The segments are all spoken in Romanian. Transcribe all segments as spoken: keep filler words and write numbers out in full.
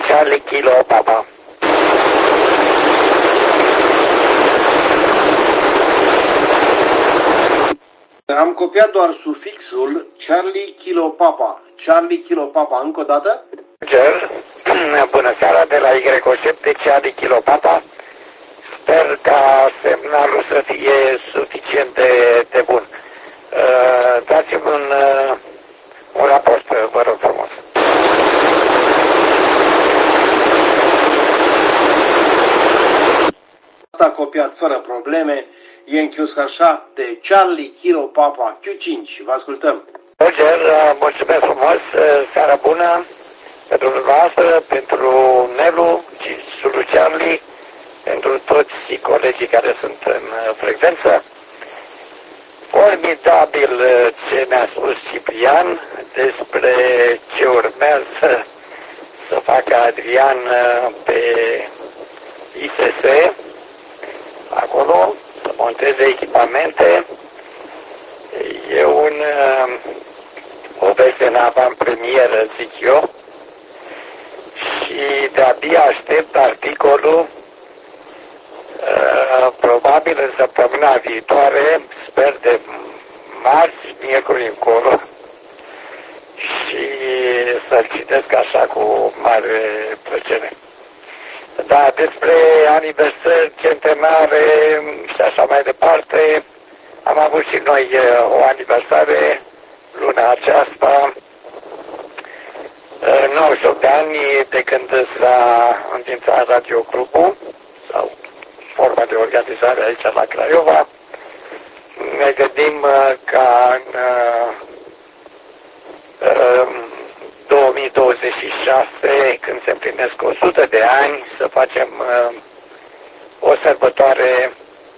Charlie Kilo Papa. Am copiat doar sufixul Charlie Kilo Papa. Charlie Kilo Papa, încă o dată? Roger, bună seara, de la Y șapte Charlie Kilo Papa. Sper ca semnalul să fie suficient de, de bun. Uh, dați-mi un, uh, un raport, vă rog frumos. Asta copiat fără probleme. E închis așa de Charlie Kilo Papa Q cinci. Vă ascultăm. Roger, mulțumesc frumos, seara bună pentru dumneavoastră, pentru Nelu, Sulu Charlie, pentru toți colegii care sunt în frecvență. Formidabil ce mi-a spus Ciprian despre ce urmează să facă Adrian pe I S S, acolo, să monteze echipamente. E un, o veste în avant-premieră, zic eu, și de-abia aștept articolul, probabil în săptămâna viitoare, sper de marți, miercuri încolo, și să-l citesc așa cu mare plăcere. Da, despre aniversări, centenare și așa mai departe, am avut și noi o aniversare luna aceasta, nouăzeci și opt de ani de când s-a înființat radioclubul sau forma de organizare aici la Craiova. Ne gândim ca în două mii douăzeci și șase, când se împlinesc o sută de ani, să facem o sărbătoare.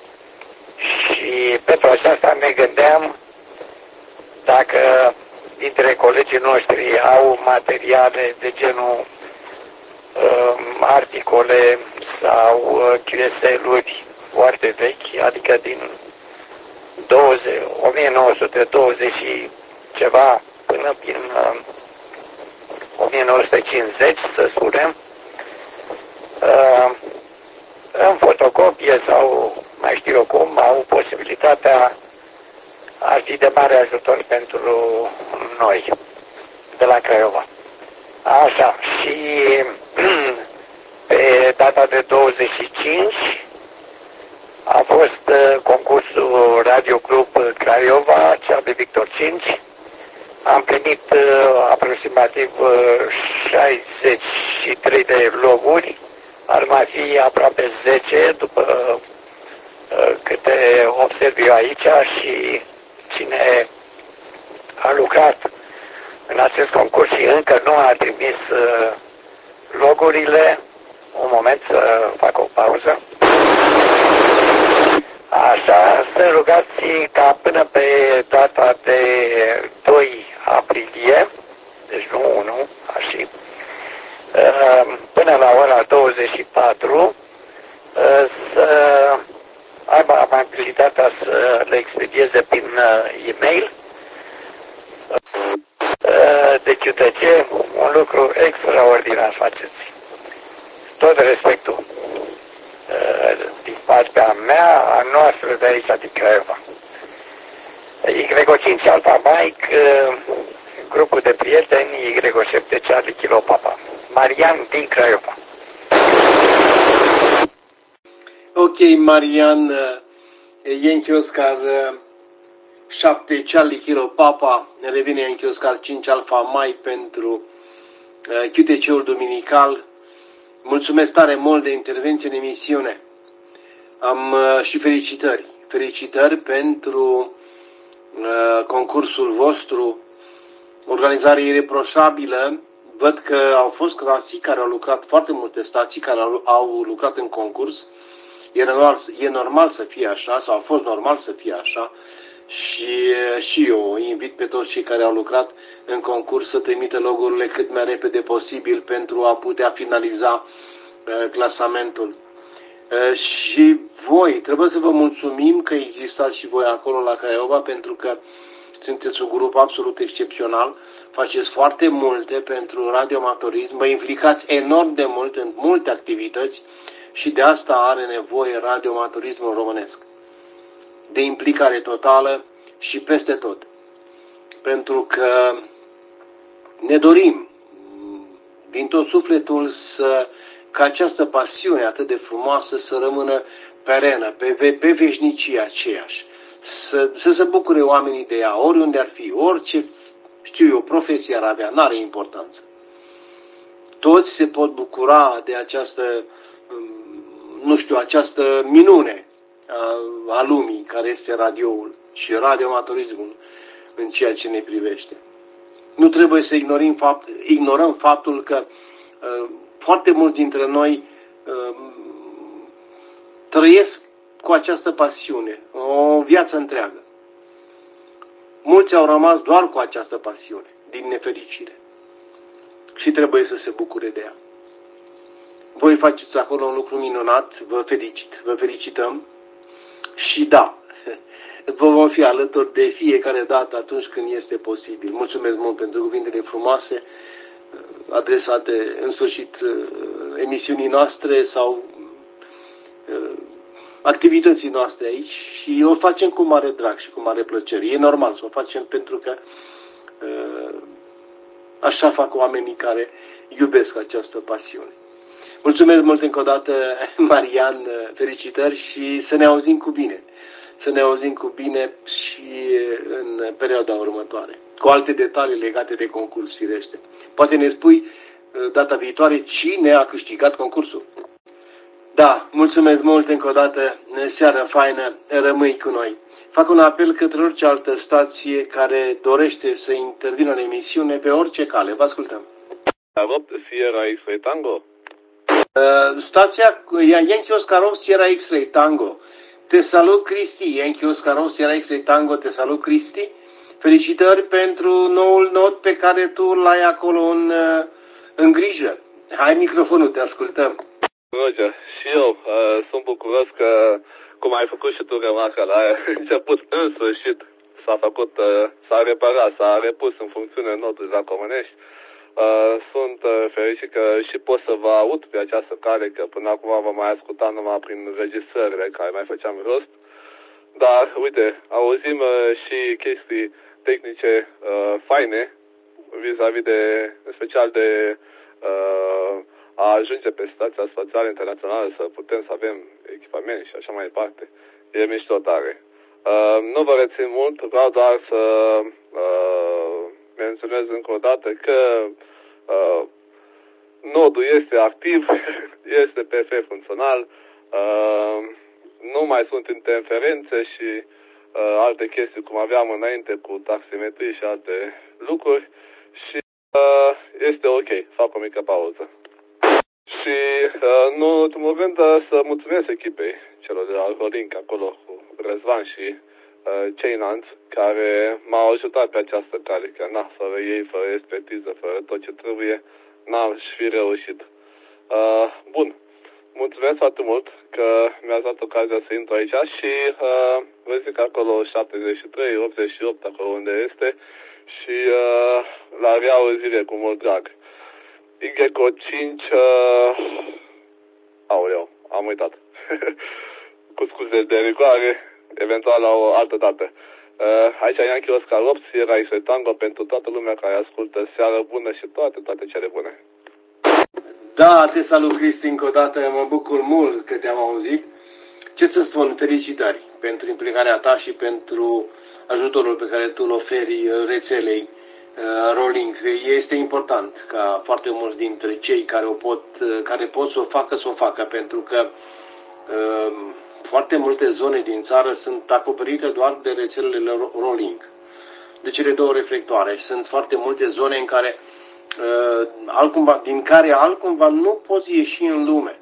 Și pentru aceasta ne gândeam dacă dintre colegii noștri au materiale de genul uh, articole sau uh, Q S L-uri foarte vechi, adică din douăzeci, o mie nouă sute douăzeci și ceva până prin uh, o mie nouă sute cincizeci, să spunem, uh, în fotocopie sau mai știu eu cum, au posibilitatea, ar fi de mare ajutor pentru noi, de la Craiova. Așa, și pe data de douăzeci și cinci a fost concursul Radio Club Craiova, cea de Victor cinci. Am primit aproximativ șaizeci și trei de loguri, ar mai fi aproape zece după câte observ eu aici, și cine a lucrat în acest concurs și încă nu a trimis logurile, un moment să fac o pauză. Așa, să rugați ca până pe data de doi aprilie, deci nu unu, așa, până la ora douăzeci și patru, să aibă amabilitatea să le expedieze prin e-mail. Deci, de ce? Un lucru extraordinar faceți. Tot respectul din partea mea, a noastră de aici, din Craiova. Y cinci Alpha Mike, grupul de prieteni, Y șapte Charlie Kilo Papa. Marian din Craiova. Ok, Marian, Yankee Oscar șapte Charlie Kilo Papa, revine Yankee Oscar cinci Alpha Mike pentru Q T C-ul duminical. Mulțumesc tare mult de intervenție în emisiune. Am și felicitări. Felicitări pentru uh, concursul vostru, organizare ireproșabilă. Văd că au fost stații care au lucrat, foarte multe stații care au, au lucrat în concurs. E normal, e normal să fie așa, sau a fost normal să fie așa. Și, și eu invit pe toți cei care au lucrat în concurs să trimită logurile cât mai repede posibil pentru a putea finaliza uh, clasamentul. Uh, și voi, trebuie să vă mulțumim că existați și voi acolo la Craiova, pentru că sunteți un grup absolut excepțional, faceți foarte multe pentru radioamatorism, vă implicați enorm de mult în multe activități și de asta are nevoie radioamatorismul românesc. De implicare totală și peste tot. Pentru că ne dorim din tot sufletul să, ca această pasiune atât de frumoasă să rămână perenă, pe, ve, pe veșnicie aceeași. Să, să se bucure oamenii de ea, oriunde ar fi, orice, știu eu, profesie ar avea, n-are importanță. Toți se pot bucura de această, nu știu, această minune a, a lumii care este radioul și radioamatorismul în ceea ce ne privește. Nu trebuie să ignorim fapt, ignorăm faptul că uh, foarte mulți dintre noi uh, trăiesc cu această pasiune, o viață întreagă. Mulți au rămas doar cu această pasiune, din nefericire. Și trebuie să se bucure de ea. Voi faceți acolo un lucru minunat, vă felicit, vă felicităm. Și da, vă vom fi alături de fiecare dată atunci când este posibil. Mulțumesc mult pentru cuvintele frumoase adresate în sfârșit emisiunii noastre sau activității noastre aici și o facem cu mare drag și cu mare plăcere. E normal să o facem pentru că așa fac oamenii care iubesc această pasiune. Mulțumesc mult încă o dată, Marian, felicitări și să ne auzim cu bine. Să ne auzim cu bine și în perioada următoare, cu alte detalii legate de concurs, firește. Poate ne spui data viitoare cine a câștigat concursul. Da, mulțumesc mult încă o dată, seară faină, rămâi cu noi. Fac un apel către orice altă stație care dorește să intervină în emisiune pe orice cale. Vă ascultăm. Sierra X-Ray Tango. Uh, stația Yankee Oscarov Sierra X-Ray Tango. Te salut, Cristi. Yankee Oscarov Sierra X-Ray Tango. Te salut, Cristi. Felicitări pentru noul not pe care tu l-ai acolo în, în grijă. Hai microfonul, te ascultăm. Roger, și eu uh, sunt bucuros că, cum ai făcut și tu remarca, la început în sfârșit s-a făcut, uh, s-a reparat, s-a repus în funcțiune notul la Comănești. Uh, sunt uh, fericit că și pot să vă aud pe această cale, că până acum vă mai ascultam numai prin registrările care mai făceam rost. Dar, uite, auzim uh, și chestii tehnice uh, faine, vis-a-vis de, în special de uh, a ajunge pe Stația Spațială Internațională, să putem să avem echipament și așa mai departe. E mișto tare. Uh, nu vă rețin mult, vreau doar să uh, menționez încă o dată că uh, nodul este activ, este perfect funcțional, uh, nu mai sunt interferențe și uh, alte chestii cum aveam înainte cu taximetrie și alte lucruri și uh, este ok, fac o mică pauză. Și uh, nu în ultimul rând să mulțumesc echipei celor de la Rolink acolo cu Răzvan și uh, ceilalți care m-au ajutat pe această cale, că na, fără ei, fără expertiză, fără tot ce trebuie, n-am fi reușit. Uh, bun, mulțumesc foarte mult că mi-ați dat ocazia să intru aici și uh, vă zic acolo șaptezeci și trei, optzeci și opt, acolo unde este și uh, la reauzire cu mult drag. Y cinci, uh, aoleu, am uitat. Cu scuze de rigoare, eventual la o altă dată. Uh, aici Yankee Oscar opt, Sierra X-Ray Tango, pentru toată lumea care ascultă, seară bună și toate, toate cele bune. Da, te salut, Cristi, încă o dată, mă bucur mult că te-am auzit. Ce să spun, felicitări pentru implicarea ta și pentru ajutorul pe care tu îl oferi rețelei uh, Rolling. Este important ca foarte mulți dintre cei care, o pot, care pot să o facă, să o facă, pentru că uh, foarte multe zone din țară sunt acoperite doar de rețelele Rolling, de cele două reflectoare. Sunt foarte multe zone în care, uh, altcumva, din care altcumva nu poți ieși în lume.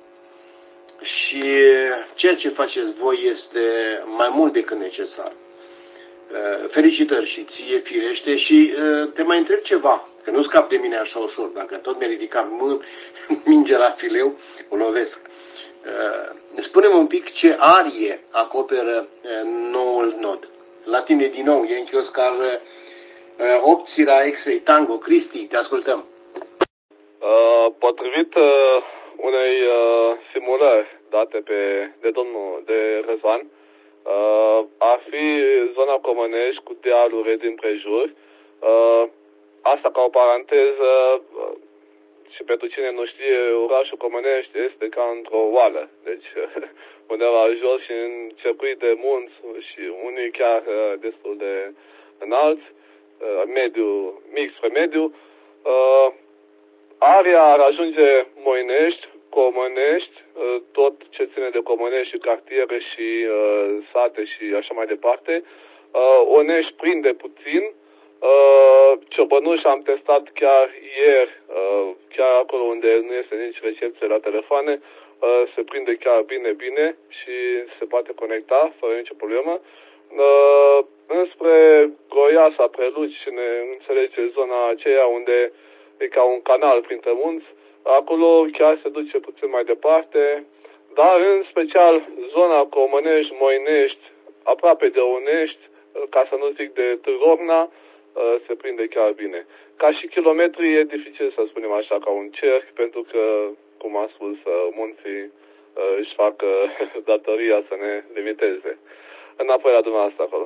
Și ceea ce faceți voi este mai mult decât necesar. Felicitări și ție, firește, și te mai întreb ceva, că nu scap de mine așa ușor, dacă tot mi-a ridicat mingea la fileu, o lovesc. Spune-mă un pic ce arie acoperă noul nod. La tine din nou, Yankee Oscar opții la X-Ray Tango. Cristi, te ascultăm. Uh, potrivit uh, unei uh, simulări date pe, de domnul de Răzvan, uh, ar fi zona Comănești cu dealuri din prejur. Uh, asta ca o paranteză, uh, și pentru cine nu știe, orașul Comănești este ca într-o oală. Deci undeva jos și în circuit de munți și unii chiar uh, destul de înalți, uh, mediu, mix spre mediu. Uh, Aria ar ajunge Moinești, Comănești, tot ce ține de Comănești și cartiere și uh, sate și așa mai departe. Uh, Onești prinde puțin. Uh, Ciobănuș am testat chiar ieri, uh, chiar acolo unde nu este nici recepție la telefoane, uh, se prinde chiar bine, bine și se poate conecta fără nicio problemă. Uh, înspre Goiasa, Preluci, ne înțelege zona aceea unde e ca un canal printre munți, acolo chiar se duce puțin mai departe, dar în special zona Comănești, Moinești, aproape de Onești, ca să nu zic de Târgovna, se prinde chiar bine. Ca și kilometri e dificil să spunem așa ca un cerc, pentru că, cum am spus, munții își fac datoria să ne limiteze. Înapoi la dumneavoastră acolo.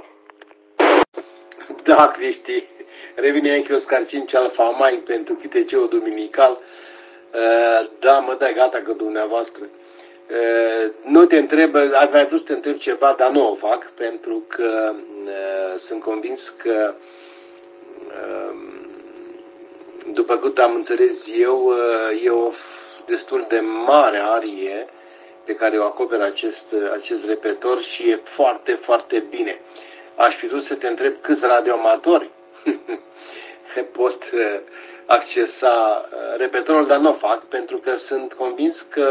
Da, Cristi. Revine Yankee Oscar cinci Alfa Mike pentru Q T C-ul duminical. Da, mă, da, gata că dumneavoastră. Nu te întreb, aveai vrut să te întreb ceva, dar nu o fac, pentru că sunt convins că, după cât am înțeles eu, e o destul de mare arie pe care o acoperă acest, acest repetor și e foarte, foarte bine. Aș fi vrut să te întreb câți radioamatori pot accesa repetorul, dar nu o fac, pentru că sunt convins că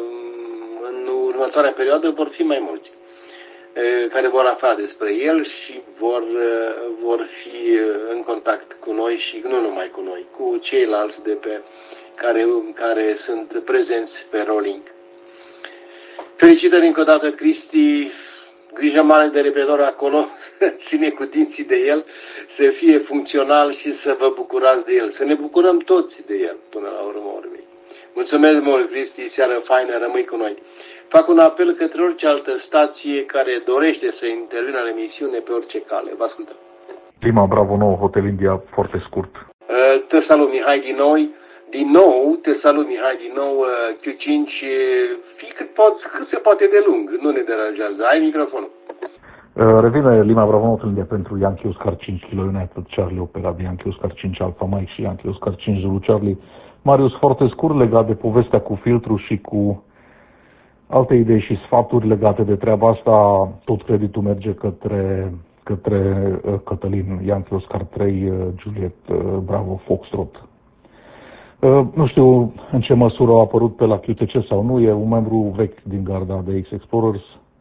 în următoarea perioadă vor fi mai mulți care vor afla despre el și vor, vor fi în contact cu noi și nu numai cu noi, cu ceilalți de pe care, care sunt prezenți pe Rolling. Felicitări încă o dată, Cristi, grijă mare de repetor acolo, ține cu dinții de el, să fie funcțional și să vă bucurați de el, să ne bucurăm toți de el până la urmă urmei. Mulțumesc mult, Cristi, seară faină, rămâi cu noi. Fac un apel către orice altă stație care dorește să intervină în emisiune pe orice cale. Vă ascultăm. Lima Bravo nouă, Hotel India, foarte scurt. Te salut, Mihai, din nou. Din nou, te salut, Mihai, din nou, Q cinci, fii cât, poți, cât se poate de lung, nu ne deranjează. Ai microfonul. Revine Lima Bravo nouă, Hotel India pentru Yankee Oscar cinci Kilo United Charlie, opera de Yankee Oscar cinci Alpha Mike și Yankee Oscar cinci Zulu Charlie. Marius, foarte scurt, legat de povestea cu filtru și cu alte idei și sfaturi legate de treaba asta, tot creditul merge către, către uh, Cătălin, Yankee Oscar trei, uh, Juliet, uh, Bravo, Foxtrot. Uh, nu știu în ce măsură a apărut pe la Q T C sau nu, e un membru vechi din garda de X-Explorers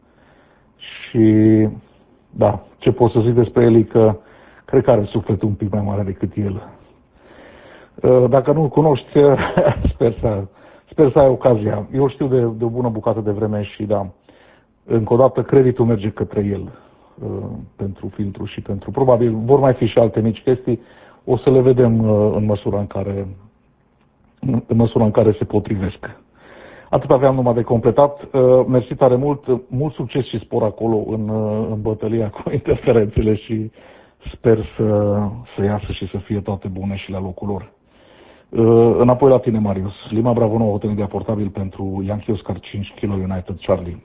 și, da, ce pot să zic despre el e că cred că are sufletul un pic mai mare decât el. Uh, dacă nu-l cunoști, sper să... Sper să ai ocazia. Eu știu de, de o bună bucată de vreme și, da, încă o dată, creditul merge către el uh, pentru filtru și pentru... Probabil vor mai fi și alte mici chestii. O să le vedem uh, în măsura în care în măsura în care se potrivesc. Atât aveam numai de completat. Uh, mersi tare mult. Mult succes și spor acolo în, uh, în bătălia cu interferențele și sper să, să iasă și să fie toate bune și la locul lor. Uh, înapoi la tine, Marius. Lima Bravo nouă, Hotel India portabil pentru Yankee Oscar cinci Kilo United Charlie.